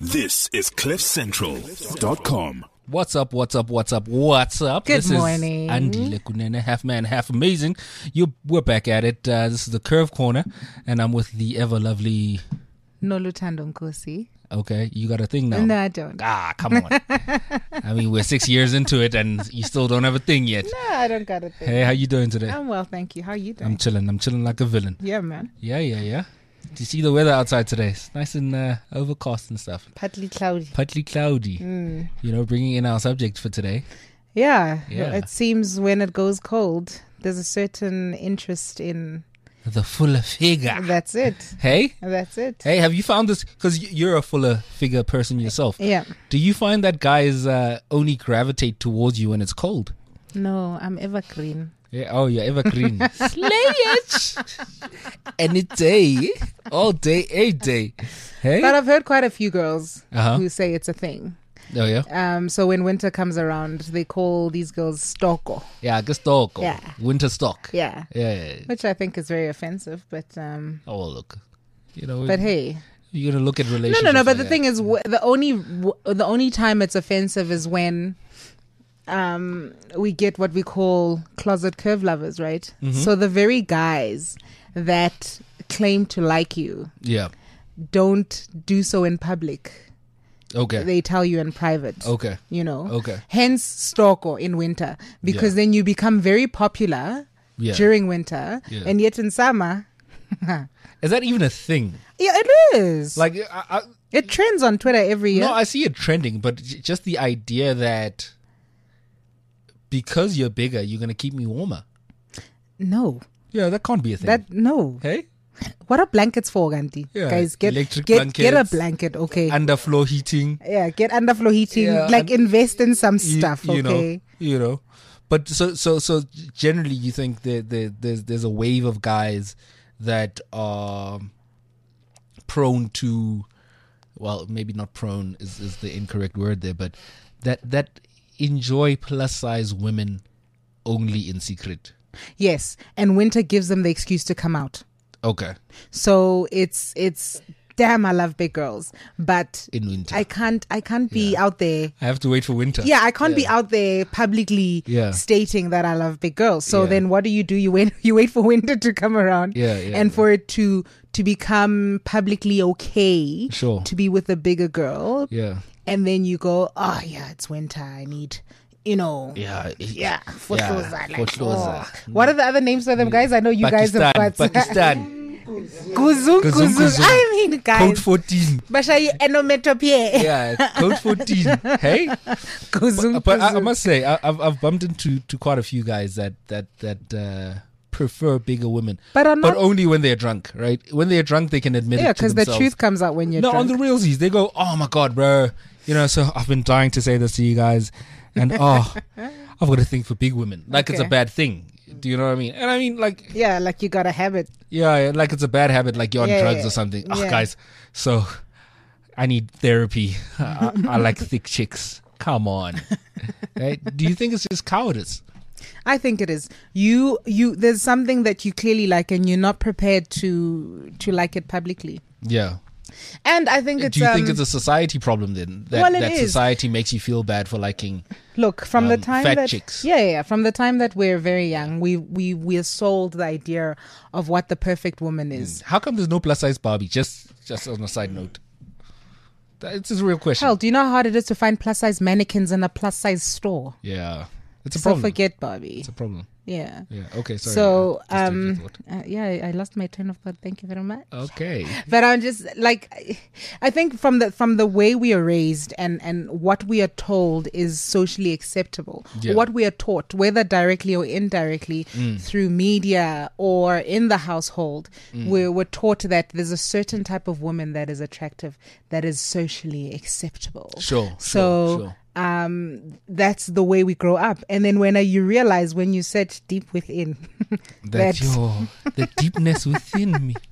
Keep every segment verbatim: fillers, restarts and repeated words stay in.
This is cliff central dot com. What's up, what's up, what's up, what's up? Good this morning. is Andy Lekunene, half man, half amazing. You, we're back at it. Uh, this is the Curve Corner, and I'm with the ever lovely... Noluthando Nkosi. Okay, you got a thing now? No, I don't. Ah, come on. I mean, we're six years into it, and you still don't have a thing yet. No, I don't got a thing. Hey, how you doing today? I'm well, thank you. How are you doing? I'm chilling. I'm chilling like a villain. Yeah, man. Yeah, yeah, yeah. Do you see the weather outside today? It's nice and uh, overcast and stuff. Partly cloudy. Partly cloudy. Mm. You know, bringing in our subject for today. Yeah. Yeah. It seems when it goes cold, there's a certain interest in... The fuller figure. That's it. Hey? That's it. Hey, have you found this? Because you're a fuller figure person yourself. Yeah. Do you find that guys uh, only gravitate towards you when it's cold? No, I'm evergreen. Yeah. Oh, you're evergreen. Slay it. Any day. All day, every day. Hey? But I've heard quite a few girls Uh-huh. who say it's a thing. Oh, yeah? Um, so when winter comes around, they call these girls stoko. Yeah, stock. Yeah. Winter stock. Yeah. Yeah. yeah, yeah. Which I think is very offensive, but um, Oh, well, look. You know, but hey. you're going to look at No, relationships. no, no. But like the that. thing is, w- the only w- the only time it's offensive is when um, we get what we call closet curve lovers, right? Mm-hmm. So the very guys that claim to like you Yeah. don't do so in public. Okay. They tell you in private. Okay. You know. Okay. Hence, stalker in winter, because Yeah. then you become very popular Yeah. during winter, Yeah. and yet in summer, Is that even a thing? yeah, it is. Like, I, I, it trends on Twitter every year. no, I see it trending, but j- just the idea that because you're bigger, you're going to keep me warmer. no. Yeah, that can't be a thing. That no. Hey? What are blankets for, Gandhi? Yeah, Guys, get electric get get a blankets. blanket, okay? Underfloor heating. yeah, get underfloor heating. Yeah, like and- invest in some you- stuff, you, okay? know, you know. But so so so generally, you think that there, there's there's a wave of guys that are prone to, well, maybe not prone is, is the incorrect word there, but that that enjoy plus size women only in secret. Yes, and winter gives them the excuse to come out. Okay, So it's it's damn, I love big girls, but in winter, I can't I can't be Yeah. out there. I have to wait for winter. Yeah, I can't be Yeah. out there publicly Yeah. stating that I love big girls. So Yeah. then what do you do? You wait you wait for winter to come around Yeah, yeah, and yeah. for it to to become publicly okay Sure. to be with a bigger girl. Yeah, And then you go, oh yeah, it's winter. I need, you know, yeah, yeah, for yeah, sure. Like, Fotloza. oh. What are the other names for them, guys? I know you Pakistan, guys have got Pakistan. Kuzung, Kuzung, kuzung. kuzung. I mean, Code guys, fourteen. Bashayi enometopie. Yeah, code fourteen. Hey, Kuzung, but, but I, I kuzung. must say, I, I've I've bumped into to quite a few guys that that that uh, prefer bigger women, But are but not, only when they're drunk. Right? When they're drunk, they can admit yeah, it to because the themselves. truth comes out when you're no, drunk. on the realsies, they go, "Oh my god, bro." You know, so I've been dying to say this to you guys, and oh, I've got a thing for big women. Like it's a Okay. bad thing. Do you know what I mean? And I mean, like, yeah, like you got a habit. yeah, like it's a bad habit, like you're on Yeah, drugs yeah, or something. Oh, yeah. guys, so I need therapy. I, I like thick chicks. Come on. Right? Do you think it's just cowardice? I think it is. You, you. There's something that you clearly like, and you're not prepared to to like it publicly. Yeah. And I think it's. Do you um, think it's a society problem then? That, well, it that is. society makes you feel bad for liking. Look, from the um, time fat that chicks. yeah, yeah, yeah, from the time that we're very young, we we we're sold the idea of what the perfect woman is. How come there's no plus size Barbie? Just just on a side note. That- It's a real question. Hell, do you know how hard it is to find plus size mannequins in a plus size store? Yeah. It's a So problem. forget Barbie. It's a problem. Yeah. Yeah. Okay. Sorry. So Just a um thought. uh, yeah, I I lost my train of thought. Thank you very much. Okay. But I'm just like, I- I think from the from the way we are raised and and what we are told is socially acceptable, Yeah. what we are taught, whether directly or indirectly Mm. through media or in the household, we're we're taught that there's a certain type of woman that is attractive, that is socially acceptable. Sure. So. Sure. Sure. Um, that's the way we grow up, and then when uh, you realize when you search deep within That that your the deepness within me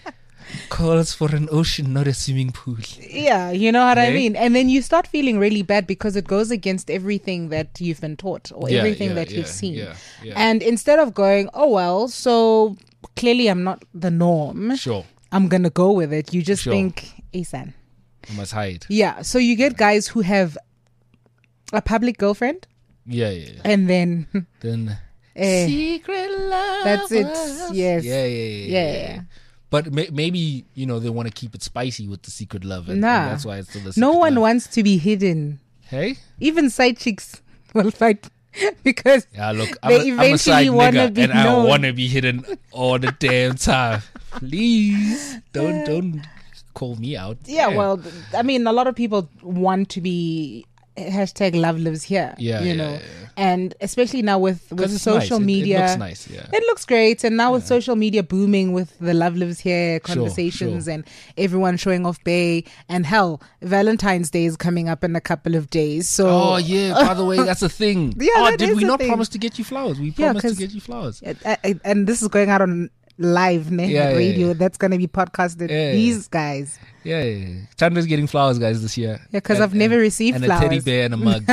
calls for an ocean, not a swimming pool. yeah, you know what I Hey? mean? And then you start feeling really bad because it goes against everything that you've been taught or Yeah, everything yeah, that yeah, you've seen. yeah, yeah. And instead of going, oh, well, so clearly I'm not the norm, Sure. I'm going to go with it, you just Sure. think, Isan, I must hide. Yeah. So you get guys who have a public girlfriend, Yeah, yeah. yeah. and then Then eh, secret love. that's it. Yes. Yeah, yeah, yeah. yeah, Yeah. yeah. But may- maybe you know they want to keep it spicy with the secret love, and, Nah. and that's why it's still the secret No one love. wants to be hidden. Hey, Even side chicks will fight because yeah. Look, They I'm a, I'm a eventually side wanna nigga, be and I known. want to be hidden all the damn time. Please don't don't call me out. yeah, well, I mean, a lot of people want to be hashtag love lives here. Yeah, you yeah, know, yeah, yeah. and especially now with with 'Cause it's social nice. It- media, It, looks nice. Yeah. It looks great, and now with social media booming with the love lives here Sure, conversations sure. and everyone showing off Bay, and hell, Valentine's Day is coming up in a couple of days. So Oh yeah. By the way, that's a thing. Yeah, oh, that did is we a not thing. promise to get you flowers? We Yeah, promised to 'cause- get you flowers. Uh, uh, and this is going out on live ne, Yeah, yeah, radio. yeah. That's going to be podcasted. Yeah, yeah. These guys, Yeah, yeah, yeah. Chandra's getting flowers, guys, this year. yeah, because And- I've never and- received and flowers. a teddy bear and a mug.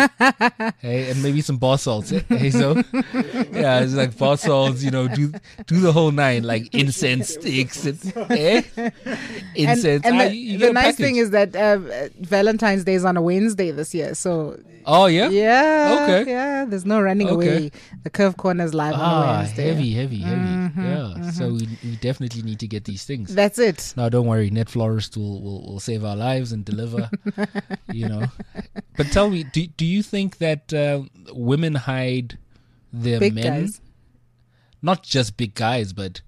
Hey, and maybe some bar salts. eh? Hey, so yeah, it's like bar salts. You know, do do the whole nine, like incense sticks and eh? And, incense. and Ah, the, you- you the get a nice package. thing is that uh, Valentine's Day is on a Wednesday this year, so oh yeah, yeah, Okay. yeah. There's no running Okay. away. The Curve Corner is live on a ah, Wednesday. heavy, heavy, heavy. Mm-hmm, yeah, so we we definitely need to get these things. That's it. No, don't worry. Net Florist will, will, will save our lives and deliver. You know, but tell me, do do you think that uh, women hide their Big men? guys. Not just big guys, but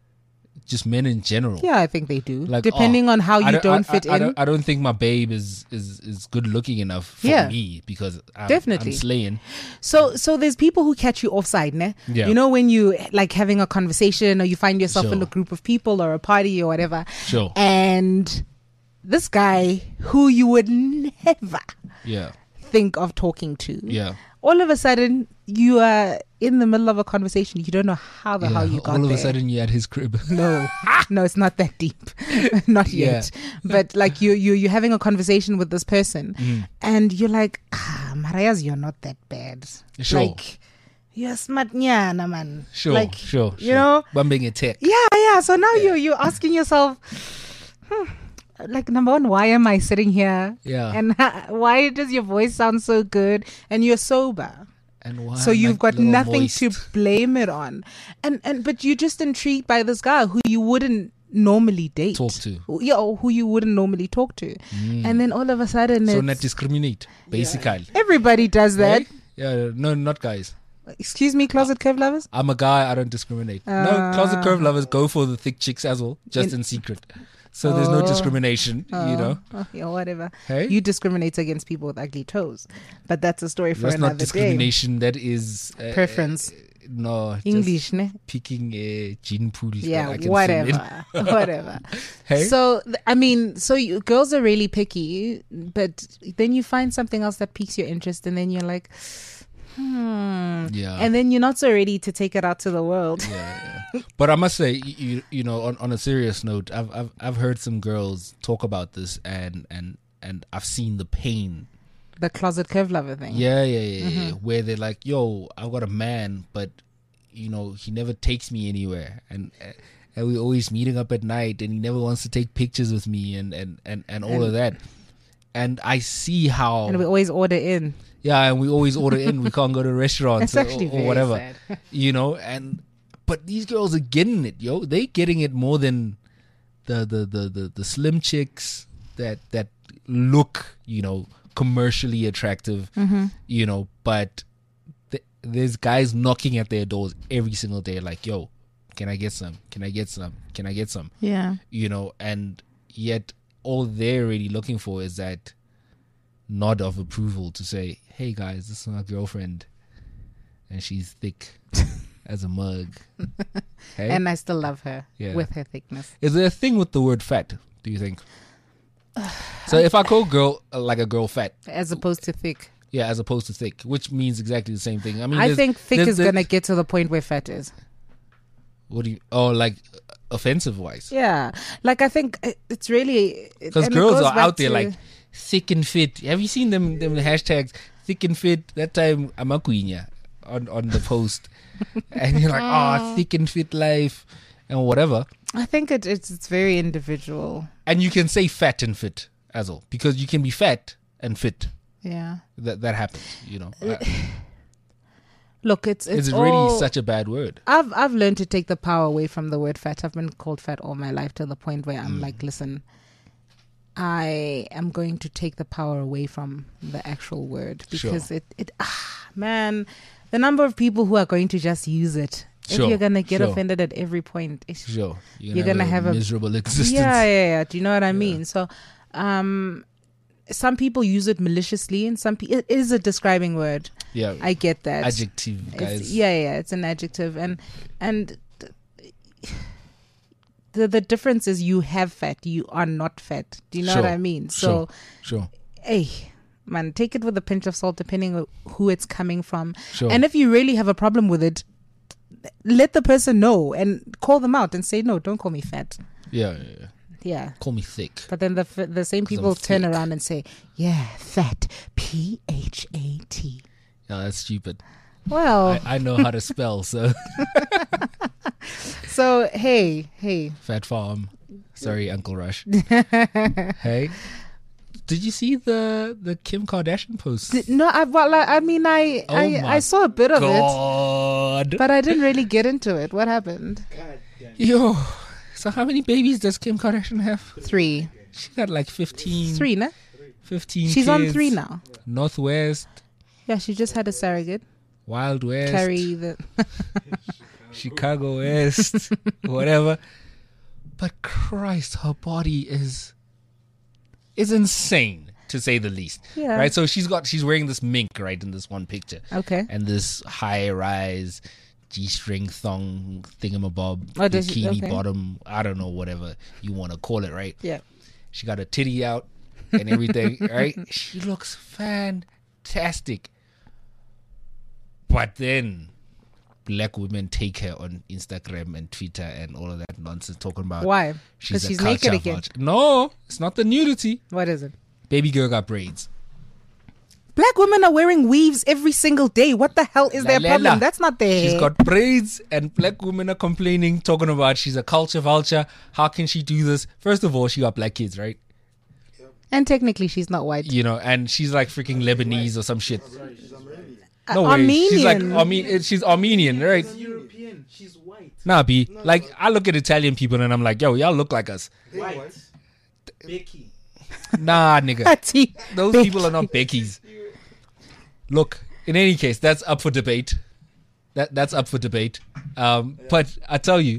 just men in general. Yeah, I think they do. Like, Depending oh, on how I you don't, I, fit I, I in. don't, I don't think my babe is is, is good looking enough for Yeah. me because I'm, Definitely. I'm slaying. So, so there's people who catch you offside, ne? Yeah. You know, when you like having a conversation or you find yourself in Sure. a group of people or a party or whatever, Sure. and this guy who you would never Yeah. think of talking to, Yeah. all of a sudden you are in the middle of a conversation. You don't know how the yeah. hell you got All of there. a sudden you're at his crib. No, no, it's not that deep. Not yet. But like you, you, you're having a conversation with this person, Mm. and you're like, ah, Marias, you're not that bad. Sure. Like, you're smart, nyana, man. Sure. Like, sure. you sure. know? Bumping a tech. Yeah, yeah. So now you're you're asking yourself, hmm, like, number one, why am I sitting here? Yeah. And why does your voice sound so good? And you're sober. And why So am I you've got little nothing moist? to blame it on, and and but you're just intrigued by this guy who you wouldn't normally date, Talk to. Who- yeah, or who you wouldn't normally talk to, and then all of a sudden, So it's, not discriminate, basically. everybody does that. Right? Yeah. No, not guys. Excuse me, closet curve lovers. I'm a guy. I don't discriminate. no, Uh, closet curve lovers go for the thick chicks as well, just in, secret. So there's no Oh. discrimination. you know. Oh, yeah, whatever. Hey? You discriminate against people with ugly toes, but that's a story for That's another not day. discrimination. That is uh, Preference. uh, no, just English, ne? picking a gene pool. that I Yeah, can fill in. whatever, whatever. Hey? So, th- I mean, so you, girls are really picky, but then you find something else that piques your interest, and then you're like, hmm. Yeah. And then you're not so ready to take it out to the world. Yeah, yeah. But I must say, you you, you know, on, on a serious note, I've I've I've heard some girls talk about this, and and and I've seen the pain. The closet curve lover thing. Yeah, yeah, yeah, Mm-hmm. yeah. Where they're like, "Yo, I've got a man, but you know, he never takes me anywhere, and and we're always meeting up at night, and he never wants to take pictures with me, and and and, and all And- of that." And I see how, And we always order in. yeah, and we always order in. We can't go to restaurants It's or, actually or very whatever, sad. you know. And but these girls are getting it, yo. They getting it more than the the the the, the slim chicks that that look, you know, commercially attractive, Mm-hmm. you know. But th- there's guys knocking at their doors every single day, like, yo, can I get some? Can I get some? Can I get some? Yeah. You know, and yet all they're really looking for is that nod of approval to say, hey guys, this is my girlfriend and she's thick as a mug. Hey? And I still love her Yeah. with her thickness. Is there a thing with the word fat, do you think? So if I call girl uh, like a girl fat, As opposed to thick. yeah, as opposed to thick, which means exactly the same thing. I mean, I there's- think thick there's- is there's- going to get to the point where fat is. What do you? Oh, like offensive wise, Yeah. Like, I think it- it's really. because and it girls goes are back out there to- like thick and fit. Have you seen them? Them hashtags thick and fit. That time I'm a queen on on the post, and you're like, oh, thick and fit life, and whatever. I think it, it's it's very individual. And you can say fat and fit as all, because you can be fat and fit. Yeah. That that happens, you know. Uh, Look, it's it's, it's really all- such a bad word. I've I've learned to take the power away from the word fat. I've been called fat all my life to the point where I'm Mm. like, listen, I am going to take the power away from the actual word because Sure. it it ah, man, the number of people who are going to just use it. Sure, If you're gonna get sure. offended at every point, it's, Sure, you're You're gonna, gonna have, have a a- miserable existence. yeah, yeah, yeah. Do you know what I mean? So, um, some people use it maliciously, and some people it is a describing word. Yeah, I get that. adjective, It's- guys. yeah, yeah, it's an adjective, and and the the difference is you have fat, you are not fat. Do you know what Sure, I mean? So, Sure, hey, man, take it with a pinch of salt, depending on who it's coming from. sure. And if you really have a problem with it, let the person know and call them out and say, no, don't call me fat. yeah, yeah, yeah. Yeah. Call me thick. But then the f- the same 'Cause I'm people turn thick. around and say, yeah, fat, P H A T. Yeah, that's stupid. Well, I, I know how to spell, so so hey, hey, Fat Farm. Sorry, Uncle Rush. Hey, did you see the the Kim Kardashian post? Did- no, I well, I, I mean, I Oh I, my I saw a bit of it, God, but I didn't really get into it. What happened? yo. So how many babies does Kim Kardashian have? Three, She got like fifteen. three, no? fifteen She's on kids. three now. Northwest, Yeah, she just had a surrogate. Wild West, Carry the. Chicago West, whatever. But Christ, her body is is insane, to say the least. Yeah. Right. So she's got she's wearing this mink, right, in this one picture, Okay. and this high rise G-string thong thingamabob, Oh, does she- bikini okay. bottom. I don't know, whatever you want to call it, right? Yeah. She got a titty out and everything, right? She looks fantastic. But then black women take her on Instagram and Twitter and all of that nonsense, talking about Why? she's Because a she's culture naked again. vulture. No, it's not the nudity. What is it? Baby girl got braids. Black women are wearing weaves every single day. What the hell is their Lalela. problem? That's not their She's hair. got braids, and black women are complaining, talking about she's a culture vulture. How can she do this? First of all, she got black kids, right? And technically, she's not white. You know, and she's like freaking Lebanese or some shit. Uh, No way. Armenian. She's like Arme- she's Armenian, right? European. She's white. Nah, B. Like, I look at Italian people and I'm like, yo, y'all look like us. White. Becky. Nah, nigga. Patty. Those Becky. people are not Becky's. Look, in any case, that's up for debate. That That's up for debate. Um, but I tell you,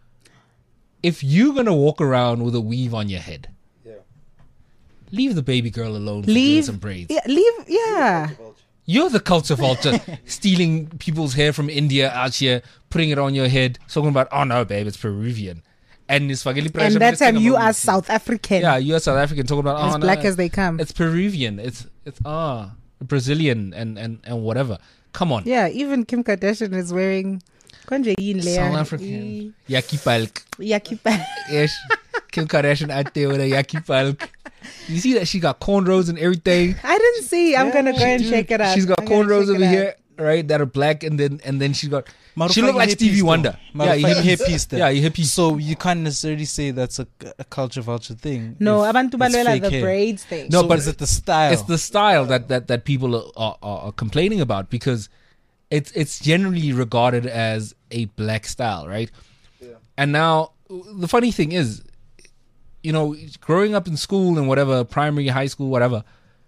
if you're going to walk around with a weave on your head, Yeah. leave the baby girl alone for doing Leave. some braids. Yeah, leave. Yeah. You're the culture vulture, stealing people's hair from India out here, putting it on your head, talking about, oh no, babe, it's Peruvian. And it's And that time you are South African. Yeah, you're South African, talking about, As oh, black no, as they come. it's Peruvian, it's it's ah Brazilian and, and, and whatever. Come on. Yeah, even Kim Kardashian is wearing konje yin layer. South African. Yaki palk. Yakipa. Yes. Kim Kardashian out there with a yaki palk. You see that she got cornrows and everything. I didn't see. I'm gonna go and Dude, check it out. She's got I'm gonna cornrows check over it out. here, right? That are black, and then and then she's got. Matter She of looked fact, like you Stevie hippies Wonder. though. Matter Yeah, of fact, you you hippies. hippies. though. Yeah, you hippies. So you can't necessarily say that's a, a culture vulture thing. No, if abantu it's balwela fake the hair. braids thing. No, So but is it the style? It's the style that, that, that people are, are, are complaining about, because it's it's generally regarded as a black style, right? Yeah. And now the funny thing is, you know, growing up in school and whatever, primary, high school, whatever,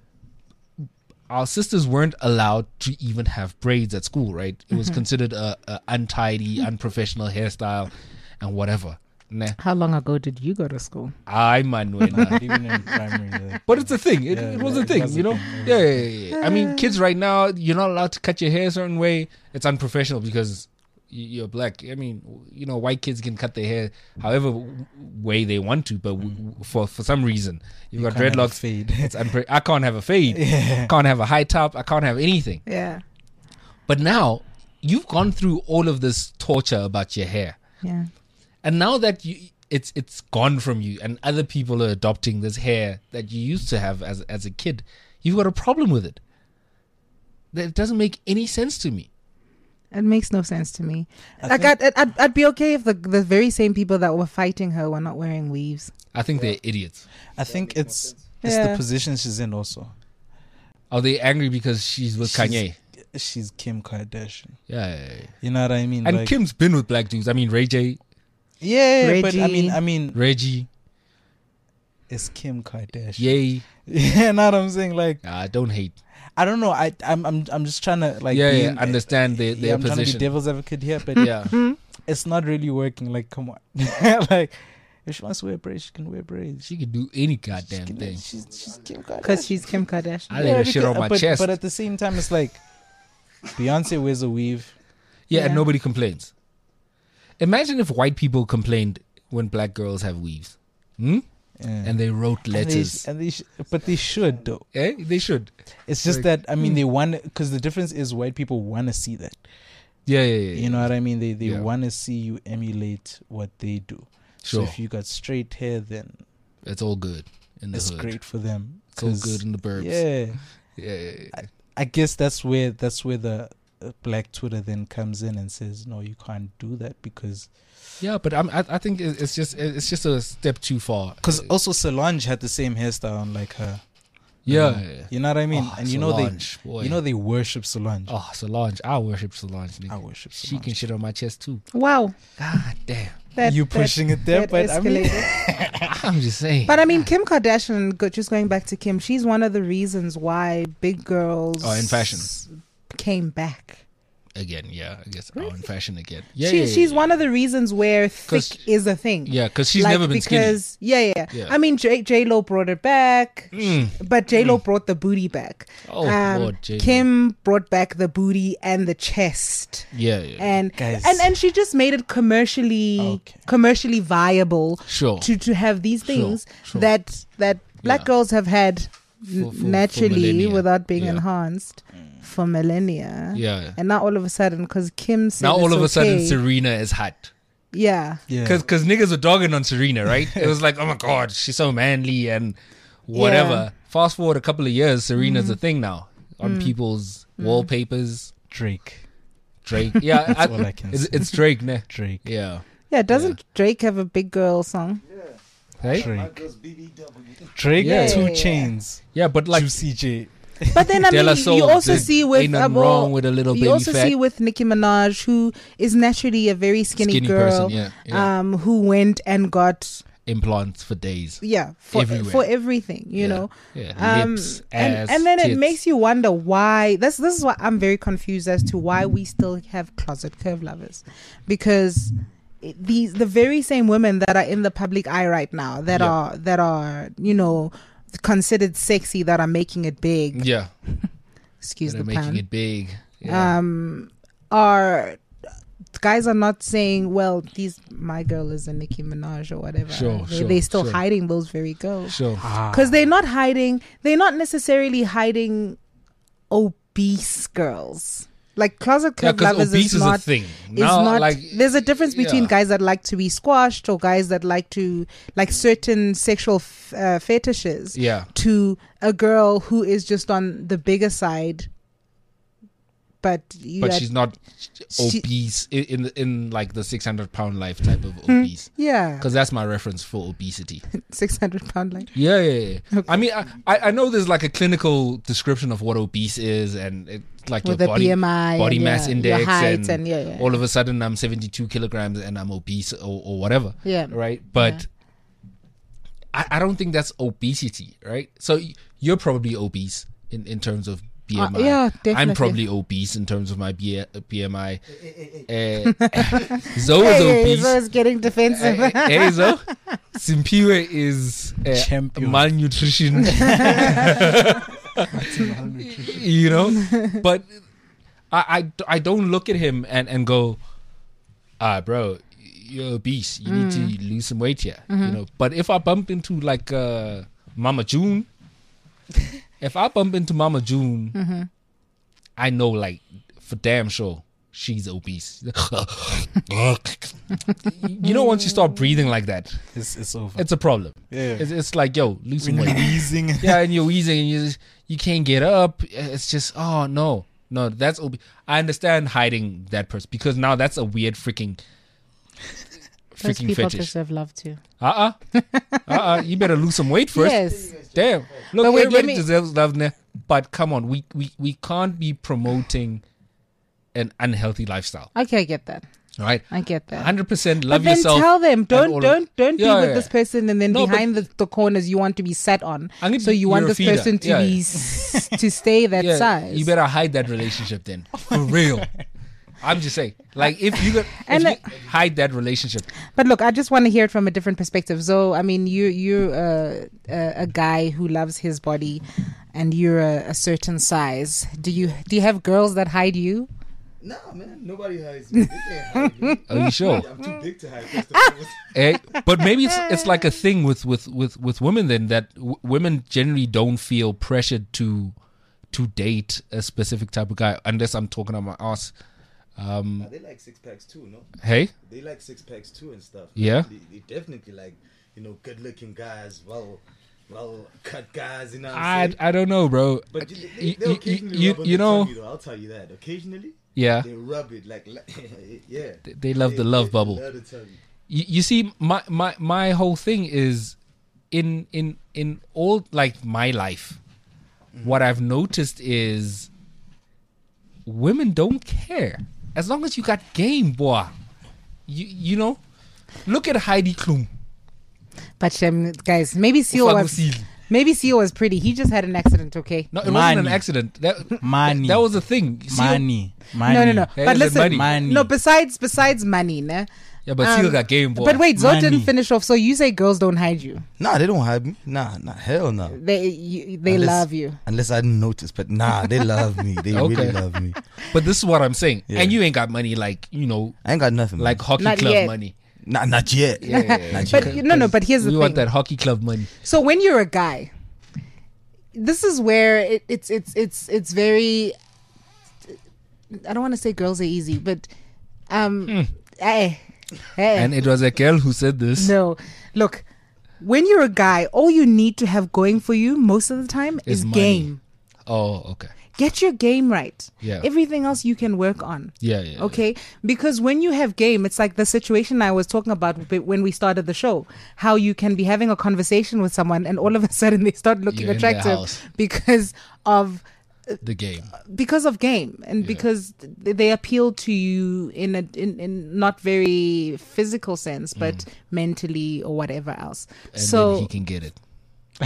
our sisters weren't allowed to even have braids at school, right? It was considered a, a untidy, unprofessional hairstyle and whatever. Nah, How long ago did you go to school? I man, when, uh, Not even in primary. though. but it's a thing. It, Yeah, it was a it thing, was a you know? thing, Yeah, yeah, yeah, yeah. I mean, kids right now, you're not allowed to cut your hair a certain way. It's unprofessional because y- you're black. I mean, you know, white kids can cut their hair however w- way they want to, but w- for for some reason, you've got Can't have a dreadlocks. fade. It's unpre- I can't have a fade. Yeah. Can't have a high top. I can't have anything. Yeah. But now, you've gone through all of this torture about your hair. Yeah. And now that you, it's it's gone from you, and other people are adopting this hair that you used to have as as a kid, you've got a problem with it. That doesn't make any sense to me. It makes no sense to me. I like think- I'd, I'd I'd be okay if the the very same people that were fighting her were not wearing weaves. I think they're idiots. I think it's It's Yeah. the position she's in also. Are they angry because she's with She's- Kanye? She's Kim Kardashian. Yeah, yeah, yeah. You know what I mean? And Like- Kim's been with black dudes. I mean, Ray J, Yeah, but I Reggie. mean, I mean, Reggie, it's Kim Kardashian. yay. Yeah, know what I'm saying? Like, Ah, don't hate. I don't know. I, I'm, I'm, I'm just trying to like, yeah, be yeah, in- understand their, yeah, their I'm trying to be position. devil's advocate here, but Yeah, it's not really working. Like, come on, like, if she wants to wear braids, she can wear braids. she could do any She goddamn can- thing. She's, she's Kim Kardashian. Because she's Kim Kardashian. I let her shit because- on my but, chest. But at the same time, it's like Beyonce wears a weave. Yeah, and Yeah. nobody complains. Imagine if white people complained when black girls have weaves. Hmm? Yeah. And they wrote And they, letters. and they sh- but they should though. Eh? They should. It's just Like, that I mean they want because the difference is white people want to see that. Yeah, yeah, yeah. You know what I mean? They they Yeah. want to see you emulate what they do. Sure. So if you got straight hair, then It's all good in the it's hood. great for them. It's all 'Cause, good in the burbs. Yeah, Yeah, yeah, yeah. I guess that's where that's where the uh, black Twitter then comes in and says, no, you can't do that because Yeah, but I'm, I I think it- it's just it's just a step too far. because also Solange had the same hairstyle on like her. Yeah, Um, yeah, yeah. You know what I mean? Oh, and you know Solange, they boy. you know they worship Solange. Oh, Solange. I worship Solange. Nigga. I worship She Solange. can shit on my chest too. Wow. God damn. That, you that- pushing it there, that but I mean, escalated. I'm just saying. But I mean, Kim Kardashian, go- just going back to Kim, she's one of the reasons why big girls Oh, in fashion. came back. Again, yeah, I guess. Oh, in fashion again. Yeah, she, yeah, yeah, she's yeah. one of the reasons where 'Cause- thick is a thing. Yeah, because she's Like, never been because, Yeah, yeah, yeah. Yeah. I mean, J J Lo brought it back, skinny. Mm. but J Lo brought the booty back. Oh, Um, Lord, J-Lo. Kim brought back the booty and the chest. Yeah, yeah. And, Guys. and and she just made it commercially Okay. commercially viable sure. to to have these Sure, things sure. that that black Yeah. girls have had n- For- for- for naturally millennia. without being Yeah. enhanced for millennia. Yeah. And now all of a sudden, because Kim said Now all it's of a sudden, okay, Serena is hot. yeah, yeah. Because cause niggas were dogging on Serena, right? It was like, oh my God, she's so manly and whatever. Yeah. Fast forward a couple of years, Serena's Mm. a thing now on people's wallpapers. Drake, Drake. Yeah, I, all I can it's, say. it's Drake, ne? Drake, Yeah. yeah. Doesn't Drake have a big girl song? Hey? Drake, goes B B W. Drake, Yeah. Two Yeah, yeah. Chains, Yeah, but like, Juicy J. But then I De La mean, Soul, you also there see with ain't nothing uh, well, wrong with a little you baby also fat. see with Nicki Minaj, who is naturally a very skinny, Skinny girl, person, yeah, yeah. um, who went and got Implants for days. yeah for Everywhere. for everything, you Yeah. know. Yeah. Um, Lips, and, ass, and then it tits. makes you wonder why. This this is why I'm very confused as to why we still have closet curve lovers, because it- these the very same women that are in the public eye right now that Yeah. are that are you know considered sexy, that are making it big. Yeah. Excuse They're the making pun. it big. Yeah. Um, are guys are not saying, well, these my girl is a Nicki Minaj or whatever. Sure, they, sure, they're still sure. hiding those very girls. sure. Because they're not hiding, they're not necessarily hiding obese girls. Like closet Yeah, curve because lovers obese is is not, a thing. is Now, not like, there's a difference between yeah. guys that like to be squashed or guys that like to like certain sexual f- uh, fetishes Yeah. to a girl who is just on the bigger side, but you But had- she's not She- obese in, in in like the six hundred pound life type of obese. yeah Because that's my reference for obesity. six hundred pound like Yeah, yeah, yeah. I mean, I, I I know there's like a clinical description of what obese is, and it's like with your the body B M I body and mass your, index, your height and, and, yeah, yeah. all of a sudden I'm seventy-two kilograms and I'm obese or, or whatever. Yeah. Right. But I, I don't think that's obesity, right? So y- you're probably obese in, in terms of B M I. Uh, yeah, I'm definitely. probably obese in terms of my B- B M I. Uh, Zoe is Hey, obese. Zoe's getting defensive. Uh, hey, Zo. Simpiwe is uh, Champion. malnutrition. You know? But I, I, I don't look at him and, and go, ah, bro, you're obese. You need to lose some weight here. You know? But if I bump into like uh, Mama June, if I bump into Mama June, I know like for damn sure she's obese. You know, once you start breathing like that, It's it's over. it's a problem. yeah. It's, it's like, yo, lose some When you're weight. wheezing. Yeah, and you're wheezing and you you can't get up. It's just, oh no, no, that's ob- I understand hiding that person because now that's a weird freaking Those freaking people fetish. deserve love too. Uh uh-uh. uh, uh, you better lose some weight first. Yes. Damn. Look, But wait, let everybody me- deserves love, ne? But come on, we, we, we can't be promoting an unhealthy lifestyle. Okay, I get that. All right? I get that. one hundred percent love but then yourself. tell them, and don't all of- don't don't Yeah, be with yeah. this person, and then No, but- behind the, the corners you want to be sat on. I'm gonna So be- you want you're a this feeder. person to Yeah, be yeah. s- to stay that Yeah, size. you better hide that relationship then. For real. I'm just saying. Like, if you, got, And if you hide that relationship. But look, I just want to hear it from a different perspective. So, I mean, you you're uh, a, a guy who loves his body, and you're a, a certain size. Do you do you have girls that hide you? Nah, man, nobody hides me. They can't hide me. Are you sure? I'm too big to hide. That's the problem. Eh, but maybe it's it's like a thing with with with, with women then that w- women generally don't feel pressured to to date a specific type of guy unless I'm talking on my ass. Um, Nah, they like six packs too, no? hey, They like six packs too and stuff. Yeah. They, they definitely like, you know, good looking guys, well, well cut guys. You know what I'm I saying? I don't know, bro. But you, You- they, they'll you- occasionally you- rub on you the know- tummy, though. I'll tell you that. Occasionally, Yeah, they rub it like, like yeah. they, they love the love they bubble. love the tummy. You, you see, my, my my whole thing is in in in all like my life. What I've noticed is women don't care as long as you got game, boy. You you know, look at Heidi Klum. But um, guys, maybe Seal was Ufakuzile. maybe Seal was pretty. He just had an accident. Okay. No, it wasn't an Money. accident. That Money. that was the thing. See, Money. Money. No, no, no. Hey, But the listen, money. Money. no. Besides, besides money, ne? Yeah, but Um, Seal got game, boy. But wait, Zod didn't Money. finish off. So you say girls don't hide you? Nah, they don't hide me. Nah, nah, hell no. They you, they Unless- love you. Unless I didn't notice, but nah, they love me. They Okay. really love me. But this is what I'm saying. Yeah. And you ain't got money like you know, I ain't got nothing. man. like hockey Not club yet. money. Nah, not yet. Yeah, yeah, yeah. Not But yet. you- no, no. But here's the We thing. want that hockey club money. So when you're a guy, this is where it, it's it's it's it's very. I don't want to say girls are easy, but um, eh, eh. And it was a girl who said this. no, look, when you're a guy, all you need to have going for you most of the time Is is, money. game. Oh, okay. Get your game right. Yeah. Everything else you can work on. Yeah, yeah. Okay, because when you have game, it's like the situation I was talking about b- when we started the show. How you can be having a conversation with someone and all of a sudden they start looking You're in their attractive house. because of The game. because of game and because th- they appeal to you in a in, in not very physical sense, but mentally or whatever else. Mm. And so then he can get it. uh,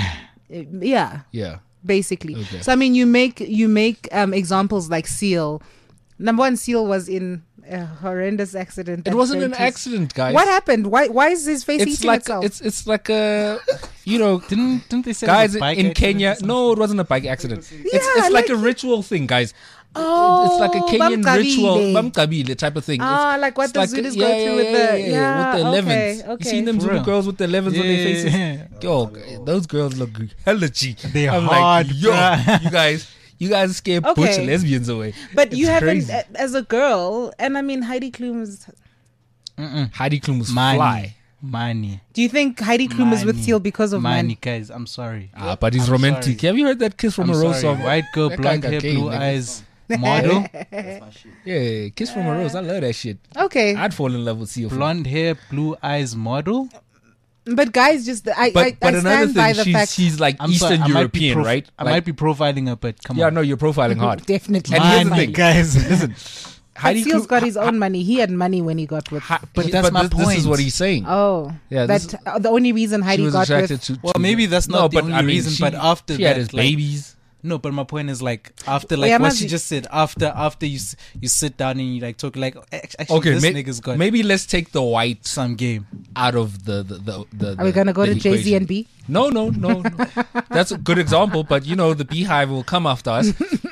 yeah, Yeah. basically. Okay. So I mean, you make you make um, examples like Seal. Number one, Seal was in a horrendous accident. It that wasn't an burnt his- accident, guys. What happened? Why why is his face It's eating like itself? it's it's like a you know Didn't didn't they say guys it was a bike in accident or Kenya. something? No, it wasn't a bike accident. it's Yeah, it's like, like- a ritual thing, guys. Oh, it's like a Kenyan Bamkabile. ritual, Bamkabile type of thing. Ah, It's- like what it's the like Zulus a- go yeah, through with yeah, the- yeah, yeah, with the okay, elevens. You okay. seen them For Zulu real. girls with the elevens on their faces? Yeah. Yo, those girls look hella G. They I'm hard, like, yo, bruh. you guys, you guys scare Okay. butch lesbians away. but you It's haven't crazy. a- as a girl, and I mean Heidi Klum is. Mm-mm. Heidi Klum was Money. fly. Money. Do you think Heidi Klum is with Money. Seal because of money, money? guys. I'm sorry. Ah, but he's I'm romantic. sorry. Have you heard that Kiss from I'm a Rose sorry. song? White girl, That guy blonde got hair, game, blue nigga. eyes, model, That's my shit. Yeah, Kiss from a Rose. I love that shit. Okay, I'd fall in love with Seal. blonde hair, blue eyes, model. but guys, just I But I, but I another stand by thing, the she's fact. she's like I'm Eastern sorry, I might be European, prof- right? I Like- might be profiling her, but come Yeah, on. no, you're profiling hard. Definitely. And here's the Money, thing. guys. Listen, But Heidi Seal's Klum- got his own money. He had money when he got with. Ha- But he- that's my this, This is point. what he's saying. Oh, Yeah, that this is- uh, the only reason she Heidi was got attracted with. to, Well, to- maybe that's not no, the but only I mean, reason, she- but after she had that, his like- babies. No, but my point is like after like Yeah, what must she be- just said. After after you s- you sit down and you like talk like act- actually Okay, this may- nigga's got maybe let's take the white some game. out of the the the. the Are we gonna go the to Jay Z equation. and B? No, no, no, no. That's a good example, but you know the beehive will come after us.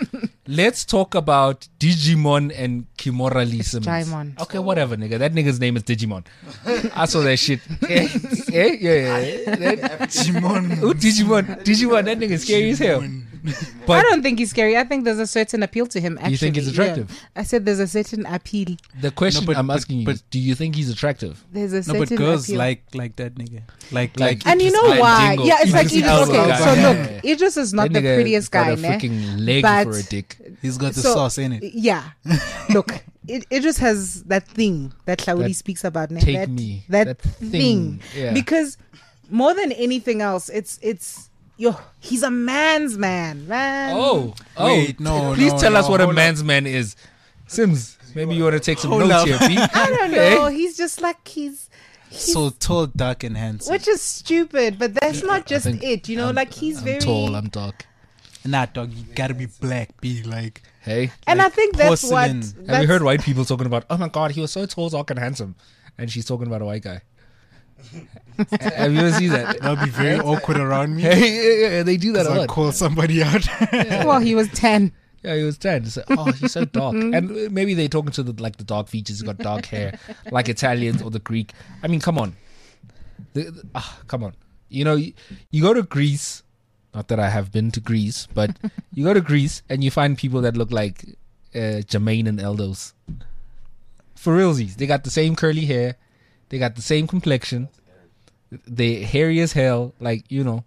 Let's talk about Digimon and Kimora Lee Simmons. Digimon. Okay, whatever, nigga. That nigga's name is Digimon. I saw that shit. eh, eh, yeah, yeah. That- Digimon. Ooh, Digimon, Digimon. That nigga's scary as hell. I But don't think he's scary. I think there's a certain appeal to him. Actually, You think he's Yeah. attractive? I said there's a certain appeal. the question No, but- I'm but- asking you but- is, do you think he's attractive? There's a No, certain but girls appeal. like like that nigga. Like Like- like, And you Idris know Elba. why? Dingo. Yeah, it's like Idris Idris. Elba Okay, guy. so Yeah. look, Idris is not That the nigga prettiest got guy, a ne? freaking leg But- for a dick. he's got the So, sauce in it. Yeah. Look, it, it just has that thing that Claudi That speaks about. Ne? take that, me. That, That thing. thing. Yeah. Because more than anything else, it's it's yo, he's a man's man, man. Oh, oh. Wait, no, Please no, tell no, us what a hold man's man is. Sims, maybe you want to take some Hold notes up. here, Pete. I don't know. He's just like he's, he's So tall, dark, and handsome. which is stupid, but that's not just think it. You know, I'm- like he's I'm very tall, I'm dark. Nah, dog, you gotta be black. Be like, Hey, and like I think that's what. porcelain. That's, have you heard white people talking about, oh my God, he was so tall, dark, and handsome? And she's talking about a white guy. Have you ever seen that? that'll be very awkward around me. Hey, yeah, yeah, they do that a I lot. call somebody out. Well, he was ten. Yeah, he was ten. So, oh, he's so dark. And maybe they're talking to the like the dark features. He's got dark hair, like Italians or the Greek. I mean, come on, the, the, ah, come on. You know, you, you go to Greece. Not that I have been to Greece, but you go to Greece and you find people that look like uh, Jermaine and Eldos. For realsies, they got the same curly hair, they got the same complexion, they hairy as hell. Like, you know,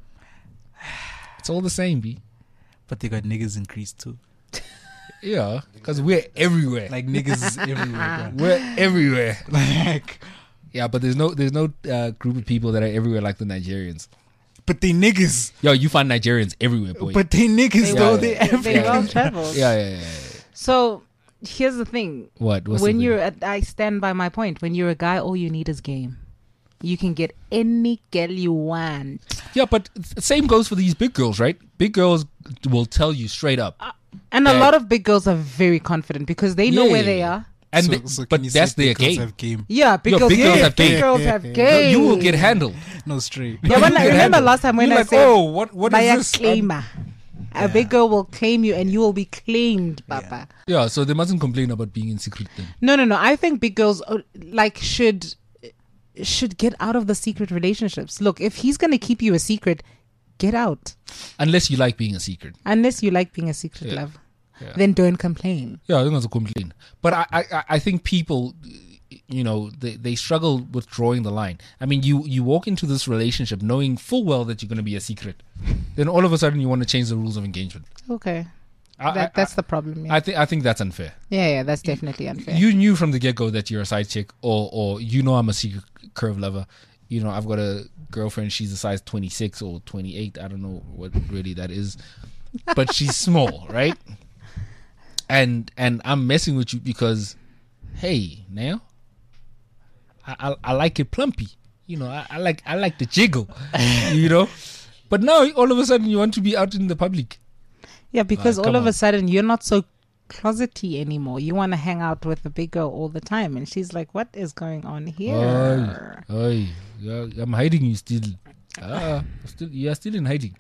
it's all the same, B. But they got niggas in Greece too. Yeah, because we're everywhere. Like niggas is everywhere, bro. We're everywhere. Like, Yeah, but there's no there's no uh, group of people that are everywhere like the Nigerians. but they niggas. Yo, you find Nigerians everywhere, boy. But they niggas They Yeah, though. yeah, They yeah. everywhere. They well traveled. yeah, yeah, yeah, yeah. So here's the thing: What? What's when the you're, at, I stand by my point. When you're a guy, all you need is game. You can get any girl you want. Yeah, but th- same goes for these big girls, right? Big girls will tell you straight up. And a Yeah. lot of big girls are very confident because they know Yeah, where yeah, they yeah. are. And So- they- so can but you say that's their big girls game. have game. Yeah, big Yo, girls, big girls yeah, have big game. girls have game. You will get handled. No straight. Yeah, when You I get remember handled. last time when You're I like, said, oh, what what by is a this? Um, claimer. A big girl will claim you and you will be claimed, Papa. yeah, so they mustn't complain about being in secret then. No, no, no. I think big girls uh, like should should get out of the secret relationships. Look, if he's going to keep you a secret, get out. Unless you like being a secret. Unless you like being a secret Yeah. love. Yeah. Then don't complain. Yeah, I think that's a complaint. But I, I, I think people, you know, they, they struggle with drawing the line. I mean, you, you walk into this relationship knowing full well that you're going to be a secret. Then all of a sudden you want to change the rules of engagement. Okay. I, That, I, that's the problem. Yeah. I think I think that's unfair. yeah, yeah, that's definitely unfair. You knew from the get go that you're a side chick, or or you know I'm a secret curve lover. You know, I've got a girlfriend. She's a size twenty-six or twenty-eight. I don't know what really that is, but she's small, right? And and I'm messing with you because, hey, now I I, I like it plumpy. You know, I, I like I like the jiggle. You know, but now all of a sudden you want to be out in the public. yeah, because Like, all come of a on. sudden you're not so closety anymore. You want to hang out with the big girl all the time. And she's like, what is going on here? Oi, oi, yeah, I'm hiding you still. Ah, still, you're still in hiding.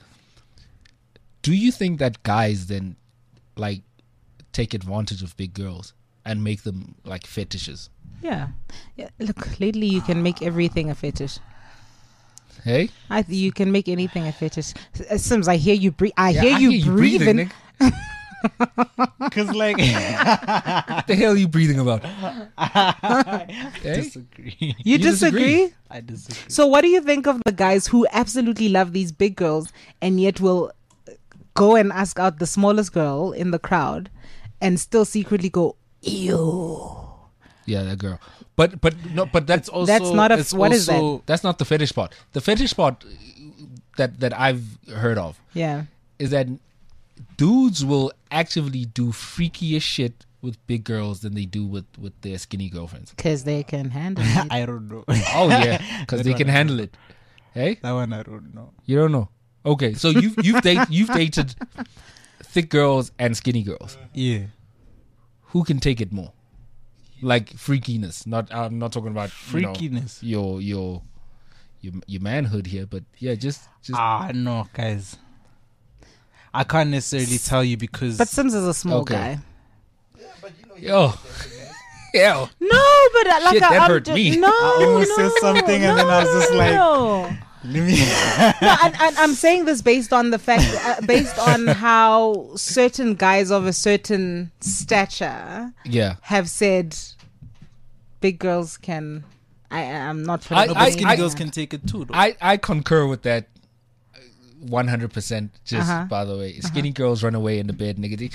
Do you think that guys then, like, take advantage of big girls and make them like fetishes? Yeah. yeah. Look, lately you can make everything a fetish. Hey, I th- you can make anything a fetish. S- Sims, I hear you breathe. I Yeah, hear you breathing. Nick. Cause like, What the hell are you breathing about? Hey? disagree. You, You disagree? disagree? I disagree. So, what do you think of the guys who absolutely love these big girls and yet will go and ask out the smallest girl in the crowd and still secretly go, ew? Yeah, that girl. But but no, but that's also That's not a- It's what is that? also- that's not the fetish part. The fetish part that that I've heard of Yeah. is that dudes will actively do freakier shit with big girls than they do with, with their skinny girlfriends. Because they can handle it. I don't know. Oh yeah, because That they one can I handle it. Hey, That one I don't know. you don't know. Okay, so you've you've dated you've dated thick girls and skinny girls. Yeah. Who can take it more? Like freakiness. Not I'm not talking about you know, Freakiness. your your your your manhood here, but yeah, just just Ah, no, guys. I can't necessarily tell you because But Sims is a small Okay. guy. yo. Yo. No, but uh, like Shit, I, that I'm hurt ju- me. No, I almost no, said something and then I was just like- no. let me. no, and, and I'm saying this based on the fact, uh, based on how certain guys of a certain stature Yeah. have said, big girls can. I, I'm not. I- No, putting but I- skinny I- girls can take it too. Though. I, I concur with that one hundred percent. Just Uh-huh. by the way, skinny girls run away in the bed, nigga.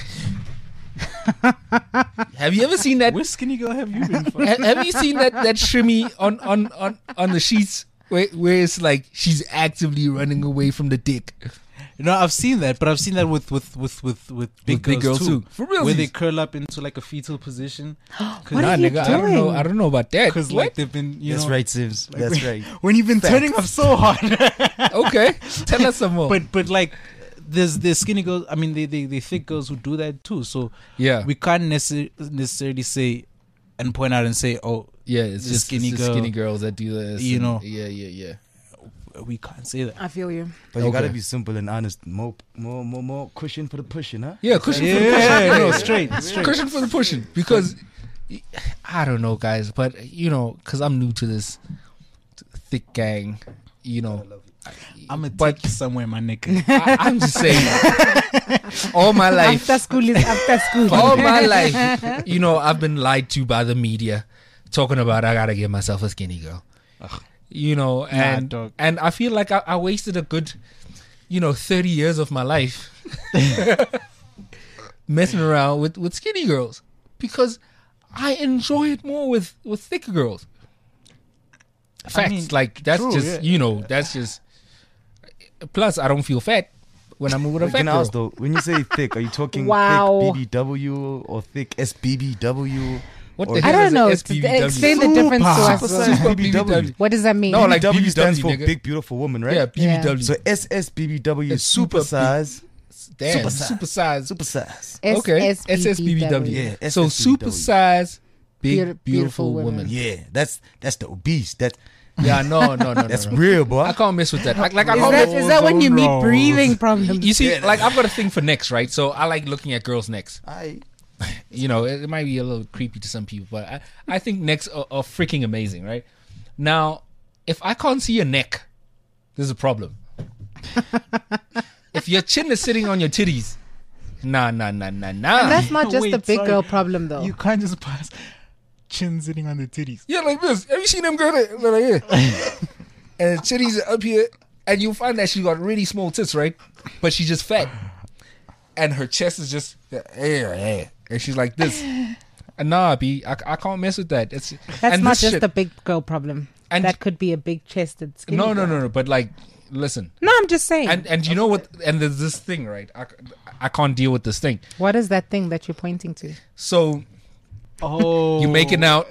Have you ever seen that? Which skinny girl have you been for? ha- Have you seen that that shrimmy on on on on the sheets where, where it's like she's actively running away from the dick. You know, I've seen that, but I've seen that with with with with, with big, With big girls, girls too. too. For real. Where they curl up into like a fetal position. What Nah, are you nigga, I don't know. doing? I don't know about that. Because What? like they've been, you That's know, right, Sims. That's right. when you've been turning up so hard. Okay, tell us some more. but but like, there's there's skinny girls. I mean, they they they thick girls who do that too. So yeah, we can't necessarily necessarily say and point out and say, oh, yeah, it's the just skinny it's the girl, skinny girls that do this. you and- know. Yeah, yeah, yeah. we can't say that. I feel you. But you gotta Okay. be simple and honest. More, more, more, more cushion for the pushing, huh? Yeah, cushion for the Yeah, pushing. no, straight, straight. Cushion for the pushing because I don't know, guys, but you know, because I'm new to this thick gang, you know. I'm a But- take somewhere, my nigga. I, I'm just saying, all my life, After school is after school. all my life, you know, I've been lied to by the media, talking about I gotta get myself a skinny girl, you know, and dog. and I feel like I, I wasted a good, you know, thirty years of my life messing around with with skinny girls because I enjoy it more with with thicker girls. Facts, mean, like that's true, just yeah. you know that's just. Plus, I don't feel fat when I'm with a Wait, fat can I girl. ask though, when you say thick, are you talking Wow. thick B B W or thick S B B W? What Or- the I hell don't is know. an It's- S P B W? Explain the difference to us. Super bro. size Super B B W. What does that mean? No, like B B W, B B stands for nigga. big beautiful woman, right? Yeah, B B W. Yeah. So S S B B W is It's super super size. Damn, super super size. size. Super size. Okay, S S S S B B W. Yeah, So S S B B W. super size, big Beauti- beautiful, beautiful woman. women. Yeah, that's that's the obese. That Yeah, no, no, no, that's no, no. real, boy. I can't mess with that. Like, like I Is can't. that, mess- is that when you meet Rose. breathing problems? you see, like I've got a thing for necks, right? So I like looking at girls' necks. I You know, it, it might be a little creepy to some people, but I, I think necks are, are freaking amazing, right? Now, if I can't see your neck, there's a problem. If your chin is sitting on your titties, nah, nah, nah, nah, nah. And that's not just Wait, a big sorry. girl problem, though. You can't just pass chin sitting on the titties. Yeah, like this. Have you seen them girls that that are here? And the titties are up here, and you'll find that she got really small tits, right? But she's just fat, and her chest is just yeah, yeah, and she's like this. And nah, B, I, I can't mess with that. It's That's and not this just shit- a big girl problem. And- that could be a big chested skinny no, no, girl. no, no. But like, listen, No, I'm just saying. and and you know what? And there's this thing, right? I, I can't deal with this thing. what is that thing that you're pointing to? So Oh, you making out,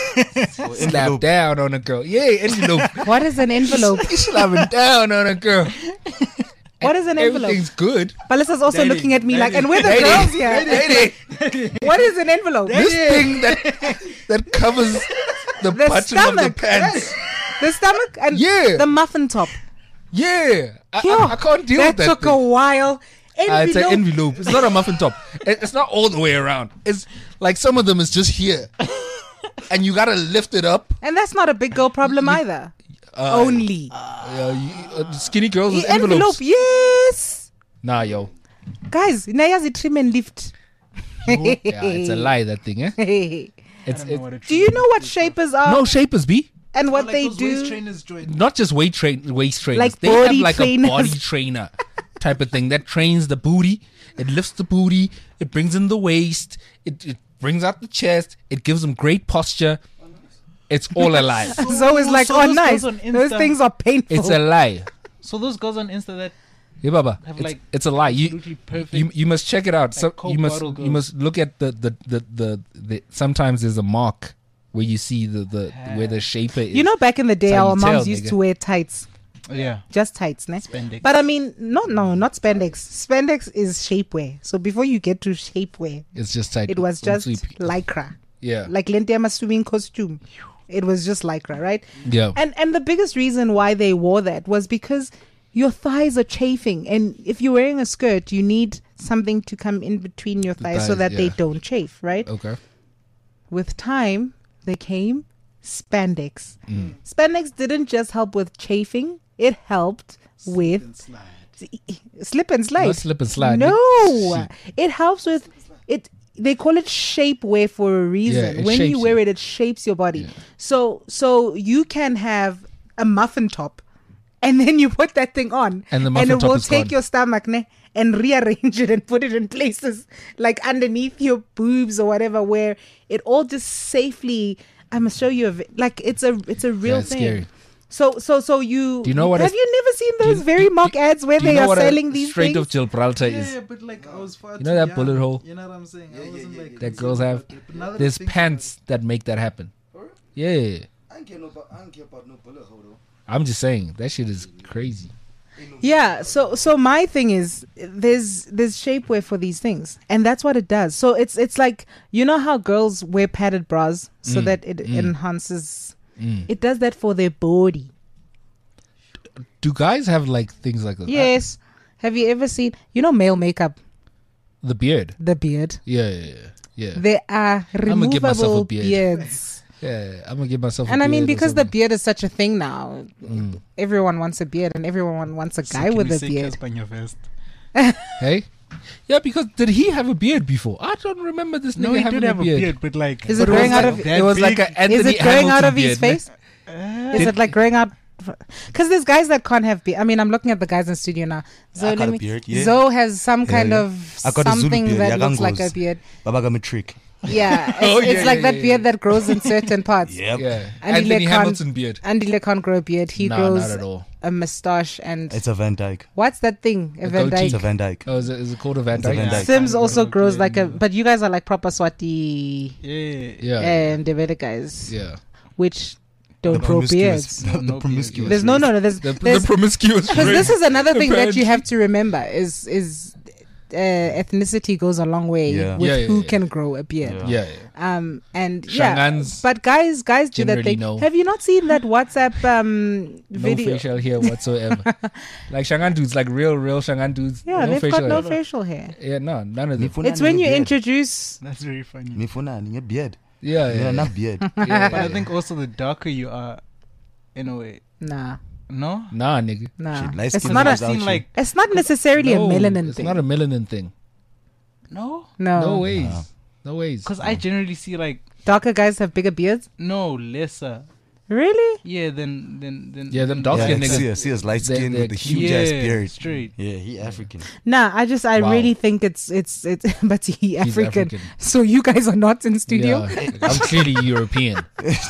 slap down on a girl. Yeah, envelope. What is an envelope? You slapping down on a girl. What is an envelope? Everything's good. Melissa's also Lady, looking at me like, lady, and we're the lady, girls here. lady. What is an envelope? This thing that that covers the, The button of the stomach. pants. The stomach and Yeah. the muffin top. Yeah, I, Yo, I, I can't deal that with that. took thing. a while. Uh, it's an Envelope. envelope. It's not a muffin top. It- It's not all the way around. It's like some of them is just here, and you gotta lift it up. And that's not a big girl problem either. Uh, Only. uh, you- uh, skinny girls with The envelope, envelopes. yes. Nah, yo. Guys, nayazi trim and lift. Yeah, it's a lie. That thing, eh? Hey. It's, I don't know it's what a Do you know what shapers are no shapers, B. and what Like they those waist do? trainers join. Not just weight train waist trainers. Like they have body like trainers. a body trainer type of thing that trains the booty. It lifts the booty. It brings in the waist. It, it brings out the chest. It gives them great posture. It's all a lie. So it's like, So oh, those nice. girls on Those Insta- things are painful. It's a lie. So those girls on Insta that Yeah, Baba. Have It's, like it's a lie. You, absolutely perfect. you you must check it out. So Coke you must bottle you girls. must look at the the, the the the sometimes there's a mark where you see the the where the shaper is. You know, back in the day, That's how our you moms tell, used nigga. to wear tights. yeah, Just tights, ne? spandex. But I mean, no, no, not spandex. Spandex is shapewear. So before you get to shapewear, it's just tight. it was just Sleepy. lycra. yeah Like Lentiama swimming costume. It was just lycra, right? yeah. And and the biggest reason why they wore that was because your thighs are chafing, and if you're wearing a skirt, you need something to come in between your thighs, so thighs, that they yeah. don't chafe, right? Okay. With time, there came spandex. Mm. Spandex didn't just help with chafing; it helped with slip and slide. Not slip and slide. No, Shit. it helps with it. They call it shapewear for a reason. it when you shapes wear you. it, it shapes your body. So, so you can have a muffin top, and then you put that thing on, And the muffin it top will is take gone. your stomach ne, and rearrange it and put it in places like underneath your boobs or whatever, where it all just safely. I must show you a vi- like it's a it's a real Yeah, it's thing. scary. So so so you Do you know what have a- you never seen do you- those very do- mock ads where Do you they know are what selling a these Strait things? of Gibraltar Yeah, is? yeah, but like I was far You know that bullet hole You know what I'm saying? I wasn't like that girls have? But now that I There's think pants that make that happen. Yeah, I don't care no about, I don't care about no bullet hole though. I'm just saying that shit is crazy. Yeah, so so my thing is there's there's shapewear for these things, and that's what it does. So it's it's like, you know how girls wear padded bras so Mm, that it mm. enhances. Mm. It does that for their body. Do guys have like things like that? Yes. Have you ever seen, you know, male makeup, The beard. the beard? Yeah, yeah, yeah. Yeah, There are I'ma give myself a removable beard. beards. yeah. I'm gonna give myself. A And I mean, beard or because the something. beard is such a thing now, Mm. everyone wants a beard and everyone wants a guy with a beard. Hey, yeah, because did he have a beard before? I don't remember this nigga No, he having did have a beard. a beard, but like Is it But growing was out like- of- It was like an Anthony Is it growing out Hamilton of his beard, face? Is it like growing out? Because there's guys that can't have beard. I mean, I'm looking at the guys in studio now. So I let got a me. beard, yeah. Zoe has some Yeah, kind yeah. of I got a Zulu something beard, that yeah, looks like a gangos. beard. Baba got me trick. Yeah, it's, Oh, yeah, it's like yeah, that yeah, beard yeah. that grows in certain parts. Yep. Yeah, Andy Anthony Lecon- Hamilton beard. Andy can't grow a beard. He Nah, grows not at all. a moustache and It's a Van Dyke. what's that thing? A A Van goatee. It's a Dyke. Van Dyke. Oh, is it, is it called a Van It's a Dyke? Van Dyke. Sims also Yeah. grows like a. But you guys are like proper Swati Yeah. Yeah, and Ndebele guys, yeah. which don't The grow promiscuous- beards. The, the No promiscuous. There's no, no, no. There's, The, the there's promiscuous. because this is another thing that Apparently. you have to remember is is uh, ethnicity goes a long way Yeah. with Yeah, yeah, who yeah. can grow a beard. Yeah. Yeah, yeah. Um and yeah, Shangans but guys, guys do that generally thing. know. Have you not seen that WhatsApp um No video? facial hair whatsoever. Like Shangan dudes, like real, real Shangan dudes. Yeah, no they've facial got no hair. facial hair. Yeah, no, none of them. Mifuna It's when ni you beard. introduce. That's very funny. Mifuna ni beard. Yeah, Yeah, yeah. not beard. yeah, But yeah. I think also the darker you are, in a way. Nah, No? Nah, nigga. nah. Shit, light It's skin not a. comes out I've seen you. like It's not necessarily No, a melanin it's thing. not a melanin thing. no, no. No ways. Nah. No ways. because I generally see like Darker guys have bigger beards. no lesser. Really? Yeah, then then then Yeah, them then- dark Yeah, skin like, niggas. see, see his light They- skin they're with the cute. huge yeah, ass beard. straight. Yeah, he African. Nah, I just I Wow. really think it's it's it's but he He's African. African. So you guys are not in studio. Yeah, I'm clearly European.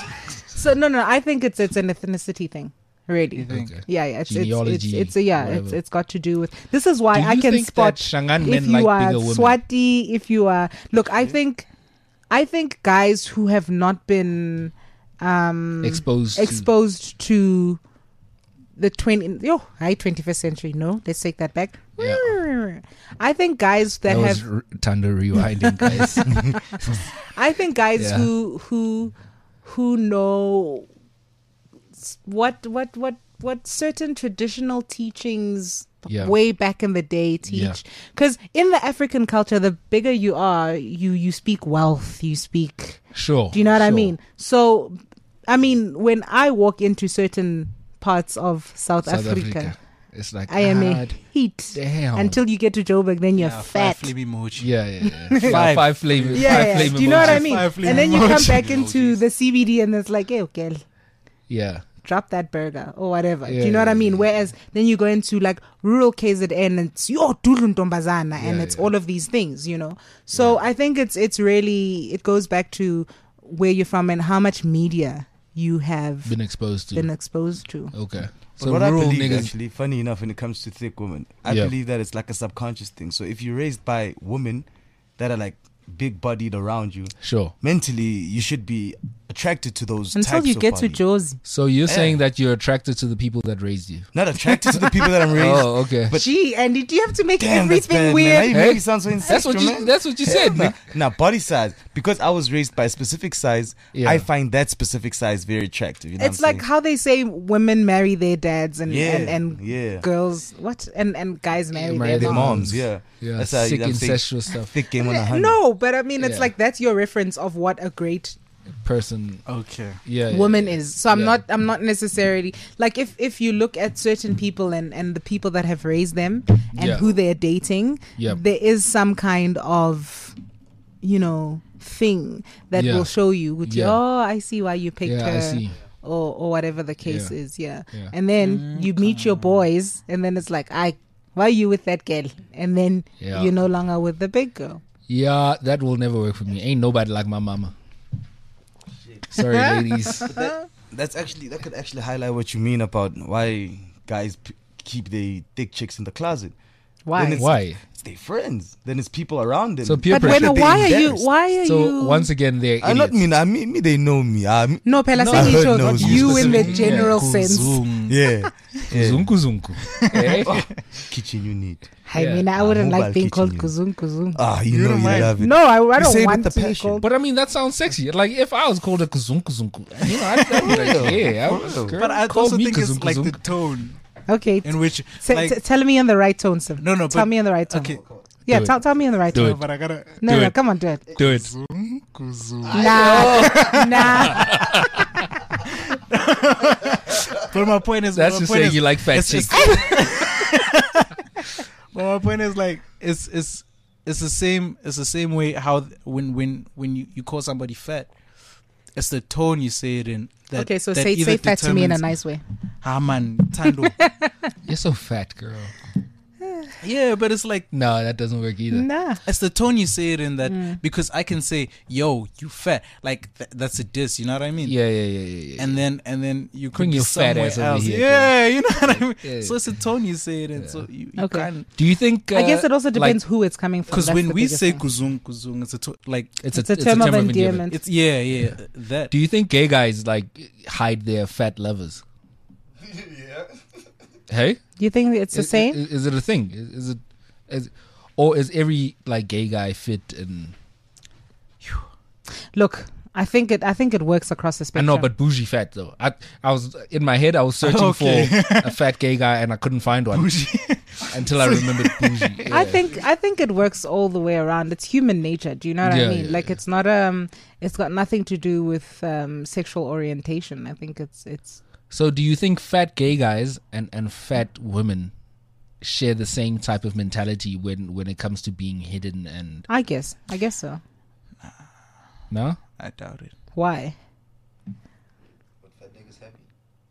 So no, no, I think it's it's an ethnicity thing. Really. You think? Okay. Yeah, yeah. It's it's it's, Genealogy, it's a, yeah. It's whatever. it's got to do with. This is why Do I you can think spot that Shangan if men you like are bigger women? Swati. If you are look, I think, I think guys who have not been um Exposed. to- exposed to the twenty yo high twenty-first century. No, let's take that back. Yeah. I think guys that, That was have r- Thunder rewinding, guys. I think guys Yeah. who who who know s- what what what what certain traditional teachings Yeah. way back in the day Yeah. teach, because in the African culture, the bigger you are, you you speak wealth, you speak. Sure. Do you know what I sure. mean? So, I mean, when I walk into certain parts of South, South Africa, Africa. It's like, I am a God heat. damn. Until you get to Joburg, then you're Yeah, fat. Five flame emoji. Yeah, yeah, yeah. Five. five, five flavors. Yeah, five yeah. flavor Do you know what I emojis. mean? Five And then you come emojis. back into the C B D and it's like, hey, okay, Yeah. drop that burger or whatever. Do Yeah, you know what I yeah, mean? yeah. Whereas then you go into like rural K Z N and it's yo Dudlun Tombazana and Yeah, it's yeah. all of these things, you know. So I think it's it's really it goes back to where you're from and how much media you have Been exposed to. been exposed to. okay. But So what I rural believe, niggas. actually, funny enough, when it comes to thick women, I Yeah. believe that it's like a subconscious thing. So if you're raised by women that are like big-bodied around you, Sure. mentally you should be attracted to those Until types you of get to body. Josie. So you're Yeah. saying that you're attracted to the people that raised you. Not attracted to the people that I'm raised. Oh, okay. But- Gee, Andy, do you have to make Damn, that's everything bad, weird? man. Now you Hey? make me sound so insecure, That's what you. man. That's what you said, Nah, man. nah, body size. Because I was raised by a specific size, Yeah. I find that specific size very attractive. You know It's what I'm like saying? how they say women marry their dads and Yeah, and, and yeah. girls what and and guys marry marry their their moms. moms, yeah. Yeah. That's how Sick I'm saying incestuous stuff. thick game on a hundred. No, but I mean, it's Yeah. like that's your reference of what a great Person. Okay. Yeah. yeah, woman yeah. is. So I'm Yeah. not. I'm not necessarily like if if you look at certain people and and the people that have raised them and Yeah. who they're dating, Yep. there is some kind of, you know, thing that Yeah. will show you. Which Yeah. oh, I see why you picked Yeah, her. I see. Or, or whatever the case Yeah. is, yeah. Yeah. And then you meet your boys, and then it's like, I, why are you with that girl? And then Yeah. you're no longer with the big girl. Yeah, that will never work for me. Ain't nobody like my mama. Sorry, ladies. But that, that's actually that could actually highlight what you mean about why guys p- keep their thick chicks in the closet. Why? Then it's, Why? It's their friends. Then it's people around them. So peer But pressure. when, They're why are you? embarrassed. Why are So you? once again, they're I idiots. not mean I mean me. They know me. I mean, no, Pela No, saying I you heard chose no, you you in the specific- general yeah. sense. Zoom. yeah. yeah. Zunku zunku. Eh? Kitchen you need. I Yeah. mean, I wouldn't Mobile like being called kitchen, kuzum kuzum. Ah, you, You know don't you mind? love it. No, I, I You don't say it want with to the be passion. called. But I mean, that sounds sexy. Like if I was called a kazunku zunku, you know, I'd, I'd be like, yeah, I was, girl, But I call also me think it's kazunku like the zunku. tone Okay, in which, t- like, t- tell me in the right tone, sir. no, no, tell but- me in the right tone. okay, Yeah, Do it. tell, tell me in the right Do tone. it. but I gotta. No, Do no, it. come on, do it. Do it. Zoom, kuzoom. Nah, nah. But my point is, That's my just point saying is, you like fat it's- chicks. But my point is like it's it's it's the same it's the same way how th- when when when you, you call somebody fat, it's the tone you say it in. That, Okay, so that say either say fat to me in a determines- nice way. Ah man, Tando. You're so fat, girl. Yeah, but it's like No, that doesn't work either. Nah. it's the tone you say it in that Mm. because I can say, "Yo, you fat," like th- that's a diss. You know what I mean? Yeah, yeah, yeah, yeah. yeah. And then and then you could Bring be your fat somewhere ass over else. here, Yeah, you know what I mean. Yeah. So it's the tone you say it in. So you, you Okay. can't Do you think? Uh, I guess it also like, depends who it's coming from. because That's when the we biggest say thing. kuzung kuzung, it's a to- like it's, it's a term of endearment. it's yeah yeah that. Do you think gay guys like hide their fat lovers? yeah. Hey, Do you think it's the is, same? Is, is it a thing? Is, is it, is, or is every like gay guy fit and? Look, I think it. I think it works across the I spectrum. know, but bougie fat though. I I was in my head. I was searching Okay. for a fat gay guy and I couldn't find one until I remembered bougie. I Yeah. think I think it works all the way around. It's human nature. Do you know what Yeah, I mean? yeah, like yeah. it's not um it's got nothing to do with um sexual orientation. I think it's it's So, do you think fat gay guys and, and fat women share the same type of mentality when, when it comes to being hidden and I guess. I guess so. no? I doubt it. Why? But fat niggas happy.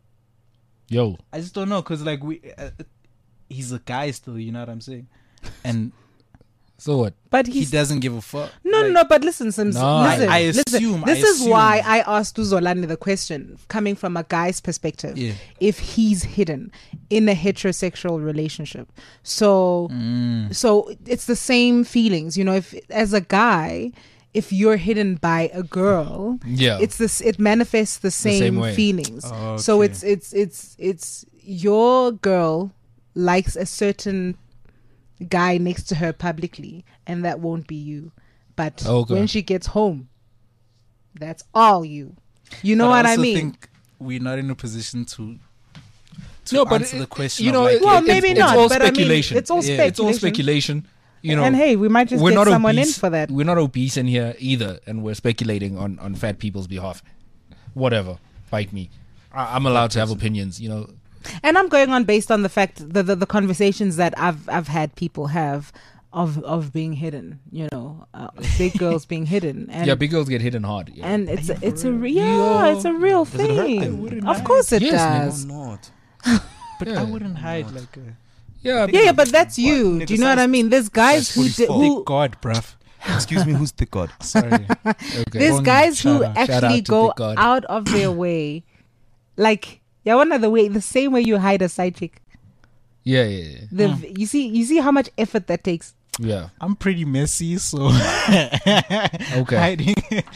Yo, I just don't know because like we, uh, he's a guy still. You know what I'm saying? And so what? But he he's doesn't give a fuck. no, Like, no, but listen, Sims. No, listen, I- I listen. assume- This I is why assume. I asked Uzolani the question, coming from a guy's perspective. Yeah. If he's hidden in a heterosexual relationship, so Mm. so it's the same feelings. You know, if as a guy, if you're hidden by a girl, Yeah. it's this. It manifests the same, same way. feelings. Oh, So okay. it's it's it's it's your girl likes a certain guy next to her publicly, and that won't be you. But Okay. when she gets home, that's all you. You know But what I also mean? think we're not in a position to to no, but answer it- the question. You of know, like, it- Well, it's, maybe it's not, all but I mean, speculation. it's all Yeah. It's all speculation. speculation. You know, and hey, we might just we're get not someone obese. in for that. We're not obese in here either, and we're speculating on, on fat people's behalf. Whatever, bite me. I, I'm allowed to have opinions. You know, And I'm going on based on the fact the, the the conversations that I've I've had people have of of being hidden. You know, uh, big girls being hidden. And yeah, big girls get hidden hard. Yeah. and it's a, it's a re- yeah, it's a real Does it hurt thing. them? Of course it Yes, does. not. but Yeah. I wouldn't hide like a yeah, Yeah, yeah, but that's What? you. Nigga Do you know what I size- mean? There's guys size who di- forty-four. who big god, bruv. Excuse me, who's thick god? Sorry. okay. there's Only guys who shout out. Shout actually out to go Big God. out of their way, like yeah, one of the way the same way you hide a side chick. yeah, yeah, yeah. The v you see you see how much effort that takes. yeah. I'm pretty messy, so Okay. hiding.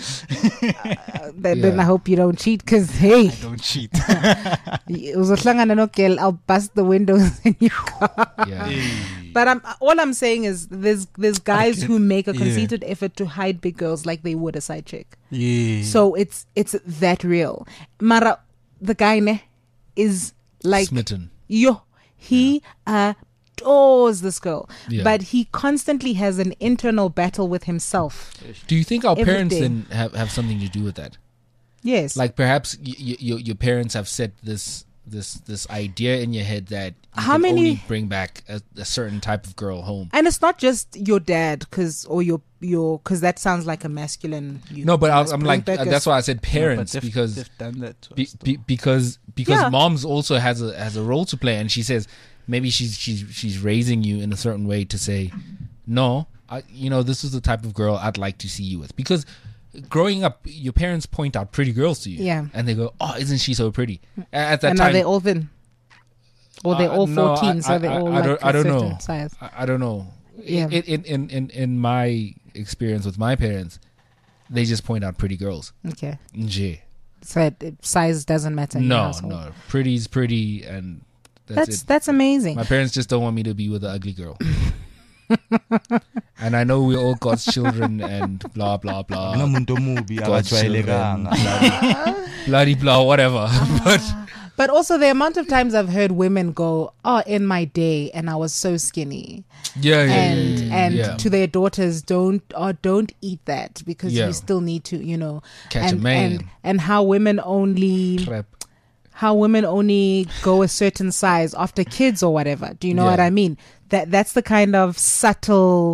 Uh, then, then Yeah. I hope you don't cheat, because hey, Don't cheat. uzohlangana no girl, I'll bust the windows in your car. Yeah. But I'm all I'm saying is there's there's guys can- who make a yeah. concerted effort to hide big girls like they would a side chick. Yeah. So it's it's that real. Mara, the guy ne is like Smitten. yo, he adores this girl, Yeah. but he constantly has an internal battle with himself. Do you think our Every parents day. then have, have something to do with that? Yes, Like perhaps y- y- your your parents have set this this this idea in your head that you How can many- only bring back a, a certain type of girl home. and it's not just your dad, cause or your your cause that sounds like a masculine. You No, but I, must I'm bring like back uh, a- that's why I said No, but parents they've- because they've done that to be, us, though. be, because because Yeah. moms also has a has a role to play, and she says maybe she's she's she's raising you in a certain way to say no, I, you know, this is the type of girl I'd like to see you with, because growing up, your parents point out pretty girls to you. Yeah. And they go, oh, isn't she so pretty? At that and time. are they all thin? Or they're Uh, all no, fourteen, I- so I- they're I- all I like don't- a I don't certain know. size. I, I don't know. Yeah. In, in, in, in, in my experience with my parents, they just point out pretty girls. Okay. Nje. So it, it- size doesn't matter in your No, household. no. Pretty's pretty, and that's, That's it. that's amazing. My parents just don't want me to be with an ugly girl. And I know we all God's children and blah, blah, blah. Namuntu omubi God's children. akajwayelekanga. Bloody blah, whatever. But But also the amount of times I've heard women go, "Oh, in my day, and I was so skinny," yeah, yeah, and yeah, yeah, and yeah. to their daughters, "Don't or don't eat that because Yeah. you still need to, you know." Catch a and, man. and and how women only Trap. how women only go a certain size after kids or whatever. Do you know Yeah. what I mean? That that's the kind of subtle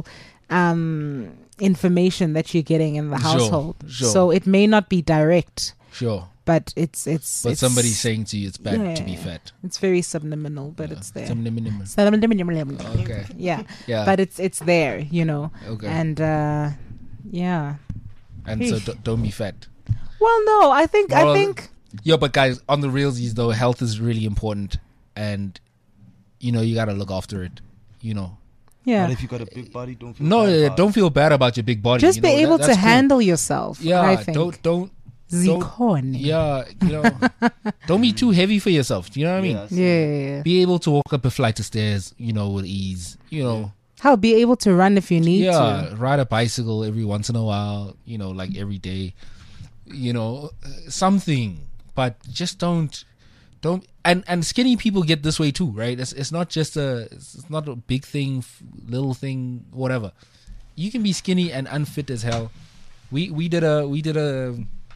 um, information that you're getting in the Sure, household. sure. So it may not be direct, Sure. but it's it's But it's, somebody's saying to you it's bad to be Yeah. fat. it's very subliminal, but it's there. Subliminal. Subliminal. Okay. Yeah, Yeah. but it's it's there, you know. Okay. And uh, yeah. And so Eesh. d- don't be fat. Well, no, I think Well, I think Yeah, but guys, on the realsies though, health is really important, and you know you gotta look after it. You know, yeah. But if you got a big body, don't feel no, bad yeah, about don't it. feel bad about your big body. Just you be know, able that- to that's cool. handle yourself. Yeah, I think. don't don't Zikoni. yeah, you know, don't be too heavy for yourself. Do you know what I mean? Yeah, so- Yeah. Be able to walk up a flight of stairs, you know, with ease. You know, How be able to run if you need yeah, to. ride a bicycle every once in a while. You know, like every day. You know, uh, something, but just don't. Don't and and skinny people get this way too, right? It's it's not just a it's not a big thing, f- little thing, whatever. You can be skinny and unfit as hell. We we did a we did a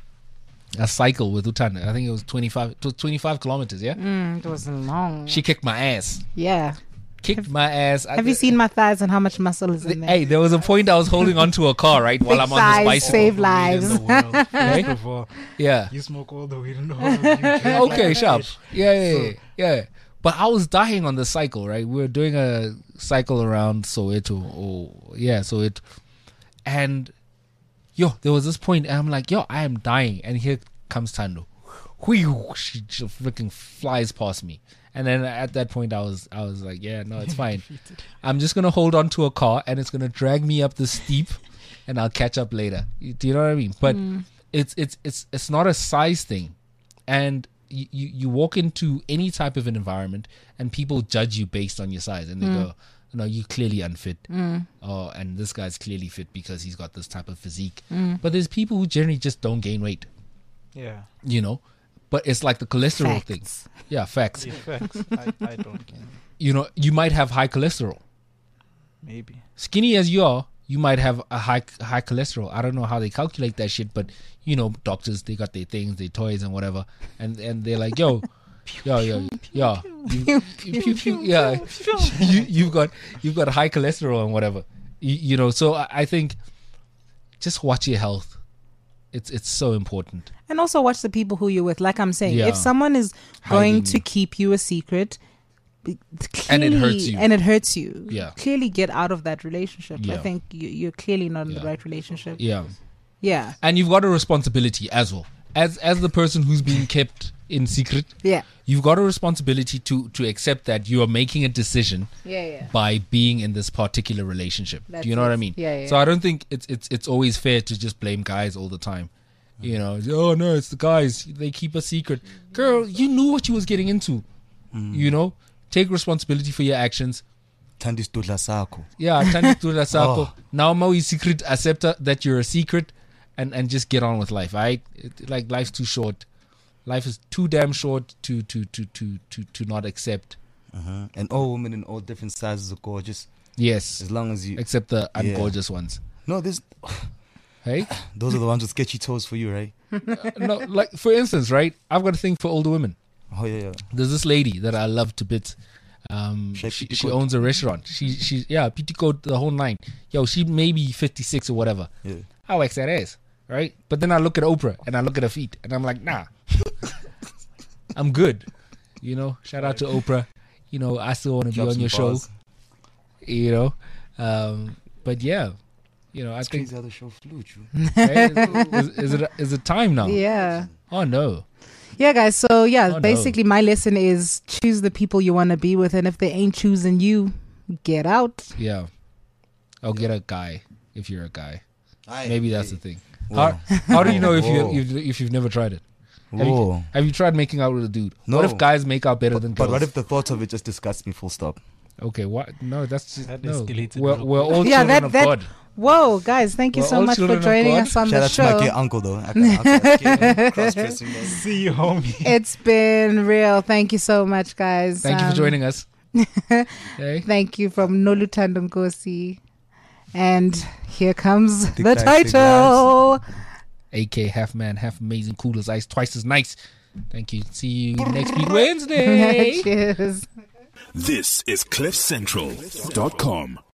a cycle with Utana. I think it was twenty-five it was twenty-five kilometers. Yeah, Mm, it was long. she kicked my ass. yeah. Kicked my ass. I- Have you seen my thighs and how much muscle is in there? Hey, there was a point I was holding onto a car right while Big I'm on this thighs bicycle. save lives. In the world. First Right? of all, Yeah. you smoke all the weed in the whole of you. Okay, sharp. Yeah, yeah, yeah, yeah. But I was dying on the cycle, right? We were doing a cycle around Soweto, or yeah, Soweto, and yo, there was this point, and I'm like, yo, I am dying, and here comes Tando. Whew, she just freaking flies past me, and then at that point, I was, I was like, yeah, no, it's fine. I'm just gonna hold on to a car, and it's gonna drag me up the steep, and I'll catch up later. You- Do you know what I mean? But it's it's it's it's not a size thing, and you, you you walk into any type of an environment, and people judge you based on your size, and they go, no, you're clearly unfit. Oh, and this guy's clearly fit because he's got this type of physique. But there's people who generally just don't gain weight, Yeah. you know. But it's like the cholesterol thing. Facts. Yeah, facts. Yeah, facts. I, I don't care. You know, you might have high cholesterol. Maybe. Skinny as you are, you might have a high high cholesterol. I don't know how they calculate that shit, but you know, doctors, they got their things, their toys and whatever, and and they're like, yo, yo, yo, yo, you, you, pew, pew, yeah, you, you've got you've got high cholesterol and whatever, you, you know. So I, I think just watch your health. It's it's so important. And also watch the people who you're with. Like I'm saying, Yeah. if someone is going Hiding to you. keep you a secret, b- And it hurts clearly- you. and it hurts you, Yeah. clearly get out of that relationship. I Yeah. think you, you're clearly not in Yeah. the right relationship. Yeah, Yeah. and you've got a responsibility as well, as as the person who's being kept in secret. Yeah. You've got a responsibility to to accept that you are making a decision Yeah. Yeah. by being in this particular relationship. That's Do you know what I it. mean? Yeah, yeah. So I don't think it's it's it's always fair to just blame guys all the time. You know, oh no, it's the guys. They keep a secret. Girl, you knew what you was getting into. You know, take responsibility for your actions. Thanda isidudla sakho. Yeah, tandi tula sako. Oh. Now mo is secret. Accept that you're a secret, and and just get on with life. Right? It, like life's too short. Life is too damn short to to to to to to not accept. Uh-huh. And all women in all different sizes are gorgeous. Yes, As long as you. except the Yeah. ungorgeous ones. No, this. Hey. Those are the ones with sketchy toes for you, right? No, like for instance, right? I've got a thing for older women. Oh yeah, yeah. There's this lady that I love to bits. Um, She like she, she petticoat? owns a restaurant. She she yeah, petticoat the whole nine. Yo, she may be fifty-six or whatever. Yeah. I wax that ass, right? But then I look at Oprah and I look at her feet and I'm like, nah, I'm good. You know, shout out to Oprah. You know, I still want to be Drop on some your show. bars. You know, um, but yeah, you know, I It's think crazy how the show flew. True. hey, is, is it is it time now? Yeah. Oh no. Yeah, guys. So yeah, Oh, no. basically my lesson is choose the people you want to be with, and if they ain't choosing you, get out. Yeah. I'll get a guy if you're a guy. Aye, Maybe that's aye. the thing. Whoa. How how do you know if you Whoa. if, if you've never tried it? Have you, Whoa. have you tried making out with a dude? No. What if guys make out better But, than girls? but what if the thought of it just disgusts me? Full stop. Okay, what? No, that's just, That no. escalated We're, real we're all Yeah, children that- of that- God. Whoa, guys! Thank you We're so all much for children of joining God. us on Shout the out to my gay show. uncle though. I can't- I can't- Cross-dressing. though. See you, homie. It's been real. Thank you so much, guys. Thank you for Um, joining us. Okay. Thank you from Noluthando Nkosi. And here comes Thick the thighs, thick title. A K half man, half amazing, cool as ice, twice as nice. Thank you. See you next week Wednesday. Cheers. This is cliff central dot com.